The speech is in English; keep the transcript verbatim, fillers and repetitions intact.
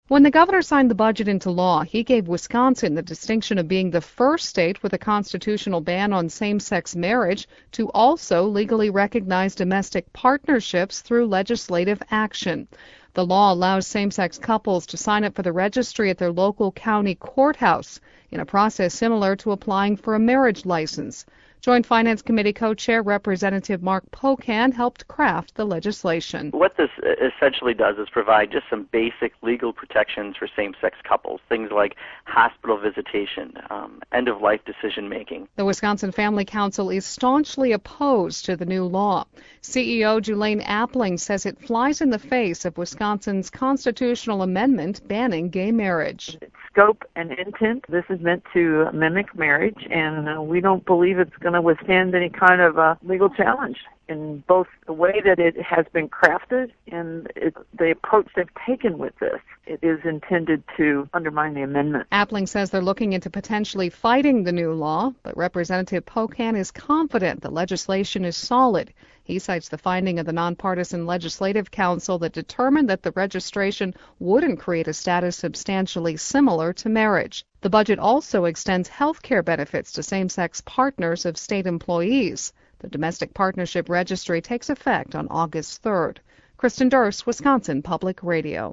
When the governor signed the budget into law, he gave Wisconsin the distinction of being the first state with a constitutional ban on same-sex marriage to also legally recognize domestic partnerships through legislative action. The law allows same-sex couples to sign up for the registry at their local county courthouse in a process similar to applying for a marriage license. Joint Finance Committee co-chair Representative Mark Pocan helped craft the legislation. What this essentially does is provide just some basic legal protections for same-sex couples, things like hospital visitation, um, end-of-life decision-making. The Wisconsin Family Council is staunchly opposed to the new law. C E O Julaine Appling says it flies in the face of Wisconsin's constitutional amendment banning gay marriage. Scope and intent, this is meant to mimic marriage, and uh, we don't believe it's going to withstand any kind of uh, legal challenge in both the way that it has been crafted and it, the approach they've taken with this. It is intended to undermine the amendment. Appling says they're looking into potentially fighting the new law, but Representative Pocan is confident the legislation is solid. He cites the finding of the Nonpartisan Legislative Council that determined that the registration wouldn't create a status substantially similar to marriage. The budget also extends health care benefits to same-sex partners of state employees. The Domestic Partnership Registry takes effect on August third. Kristen Durst, Wisconsin Public Radio.